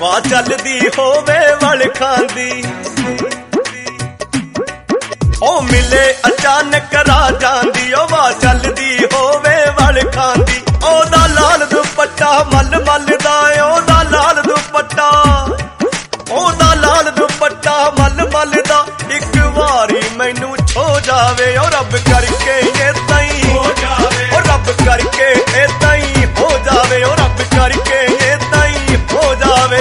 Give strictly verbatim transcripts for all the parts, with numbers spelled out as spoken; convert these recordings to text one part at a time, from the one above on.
ਵਾਹ ਚੱਲਦੀ ਹੋਵੇ ਵਲ ਖਾਂਦੀ। ਉਹ ਮਿਲੇ ਅਚਾਨਕ ਰਾਹ ਜਾਂਦੀ, ਉਹ ਵਾਹ ਚੱਲਦੀ ਹੋਵੇ ਵਲ ਖਾਂਦੀ। ਉਹਦਾ ਲਾਲ ਦੁਪੱਟਾ ਮਲ ਮਲ ਦਾ, ਉਹਦਾ ਲਾਲ ਦੁਪੱਟਾ, ਉਹਦਾ ਲਾਲ ਦੁਪੱਟਾ ਮਲ ਮਲ ਦਾ। ਇੱਕ ਵਾਰੀ ਮੈਨੂੰ ਛੋ ਜਾਵੇ, ਉਹ ਰੱਬ ਕਰਕੇ ਏਦਾਂ ਹੀ ਹੋ ਜਾਵੇ, ਉਹ ਰੱਬ ਕਰਕੇ ਏਦਾਂ ਹੀ ਹੋ ਜਾਵੇ, ਉਹ ਰੱਬ ਕਰਕੇ ਏਦਾਂ ਹੀ ਹੋ ਜਾਵੇ।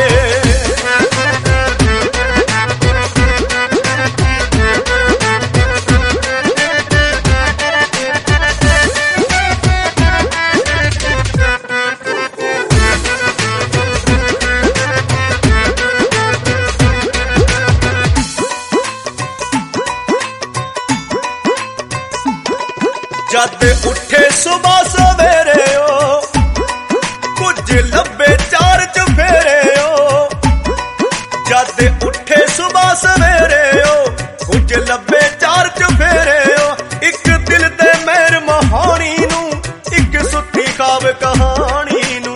ਜਦ ਉੱਠੇ ਸੁਬਾਹ ਸਵੇਰੇ ਓ ਕੁਝ ਲੱਭੇ ਚਾਰ ਚੁਫੇਰੇ ਓ। ਜਦ ਉੱਠੇ ਸੁਬਾਹ ਸਵੇਰੇ ਓ ਕੁਝ ਲੱਭੇ ਚਾਰ ਚੁਫੇਰੇ ਓ। ਇੱਕ ਦਿਲ ਤੇ ਮੇਰ ਮਹਾਣੀ ਨੂੰ, ਇੱਕ ਸੁੱਤੀ ਖਾਬ ਕਹਾਣੀ ਨੂੰ।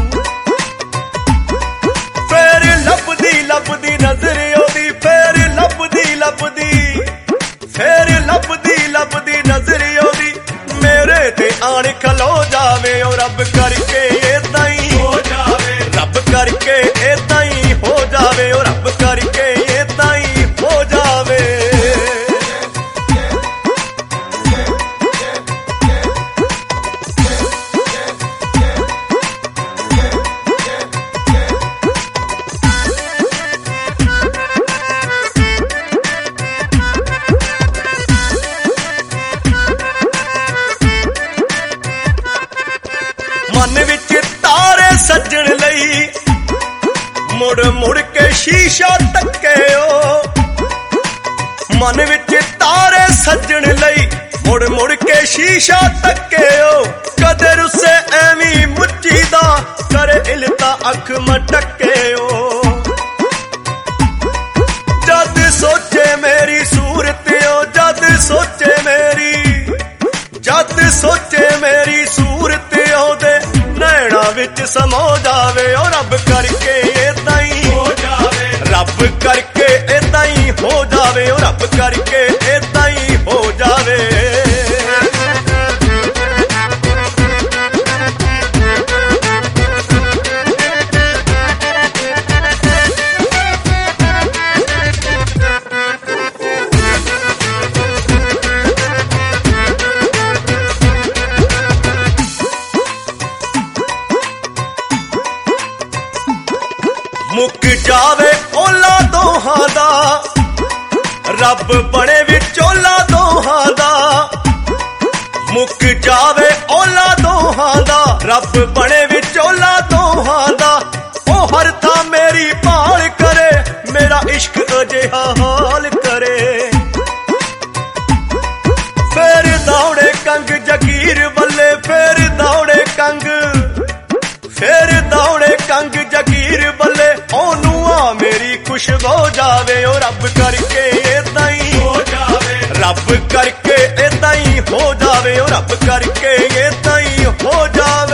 ਫੇਰ ਲੱਭਦੀ ਲੱਭਦੀ ਨਜ਼ਰ ਉਹਦੀ, ਫੇਰ ਲੱਭਦੀ ਲੱਭਦੀ, ਫੇਰ ਲੱਭਦੀ ਲੱਭਦੀ ਨਜ਼ਰ ਉਹਦੀ। ਮੇਰੇ ਤੇ ਆਣ ਖਲੋ ਜਾਵੇ, ਉਹ ਰੱਬ ਕਰਕੇ ਏਦਾਂ ਹੀ ਹੋ ਜਾਵੇ, ਰੱਬ ਕਰਕੇ ਏਦਾਂ ਹੀ ਹੋ ਜਾਵੇ, ਉਹ ਰੱਬ ਕਰਕੇ ਏਦਾਂ ਹੀ ਹੋ ਜਾਵੇ। ਮਨ ਵਿੱਚ ਤਾਰੇ ਸੱਜਣ ਲਈ ਮੁੜ ਮੁੜ ਕੇ ਸ਼ੀਸ਼ਾ ਤੱਕਿਓ। ਮਨ ਵਿੱਚ ਤਾਰੇ ਸੱਜਣ ਲਈ ਮੁੜ ਮੁੜ ਕੇ ਸ਼ੀਸ਼ਾ ਤੱਕਿਓ। ਕਦੇ ਰੁੱਸੇ ਐਵੇਂ ਮੁੱਚੀ ਦਾ ਕਰੇ ਇਲਤਾ ਅੱਖ ਮਟਕਿਓ। ਜਦ ਸੋਚੇ ਮੇਰੀ ਸੂਰਤ ਓ, ਜਦ ਸੋਚੇ ਮੇਰੀ, ਜਦ ਸੋਚੇ ਮੇਰੀ ਸੂਰਤ ਉਹਦੇ ਨੈਣਾ ਵਿੱਚ ਸਮੋ ਜਾਵੇ, ਉਹ ਰੱਬ ਕਰਕੇ ਏਦਾਂ ਹੀ ਹੋ ਜਾਵੇ, ਰੱਬ ਕਰਕੇ ਏਦਾਂ ਹੀ ਹੋ ਜਾਵੇ, ਉਹ ਰੱਬ ਕਰਕੇ ਏਦਾਂ ਹੀ ਹੋ ਜਾਵੇ। ਮੁੱਕ ਜਾਵੇ ਓਲਾ ਦੋਹਾਂ ਦਾ, ਰੱਬ ਬਣੇ ਵਿਚੋਲਾ ਦੋਹਾਂ ਦਾ। ਮੁੱਕ ਜਾਵੇ ਓਲਾ ਦੋਹਾਂ ਦਾ, ਰੱਬ ਬਣੇ ਵਿਚੋਲਾ ਦੋਹਾਂ ਦਾ। ਉਹ ਹਰ ਥਾਂ ਮੇਰੀ ਭਾਲ ਕਰੇ, ਮੇਰਾ ਇਸ਼ਕ ਅਜਿਹਾ ਹਾਲ ਕਰੇ। ਫੇਰ ਦੌੜੇ ਕੰਗ ਜਗੀਰ ਵੱਲੇ, ਫੇਰ ਦੌੜੇ ਕੰਗ, ਫੇਰ ਦੌੜੇ ਕੰਗ ਜਗੀਰ ਵੱਲੇ। ਉਹਨੂੰ ਆ ਮੇਰੀ ਖੁਸ਼ ਹੋ ਜਾਵੇ, ਉਹ ਰੱਬ ਕਰਕੇ ਏਦਾਂ ਹੀ ਹੋ ਜਾਵੇ, ਰੱਬ ਕਰਕੇ ਏਦਾਂ ਹੀ ਹੋ ਜਾਵੇ, ਉਹ ਰੱਬ ਕਰਕੇ ਏਦਾਂ ਹੀ ਹੋ ਜਾਵੇ।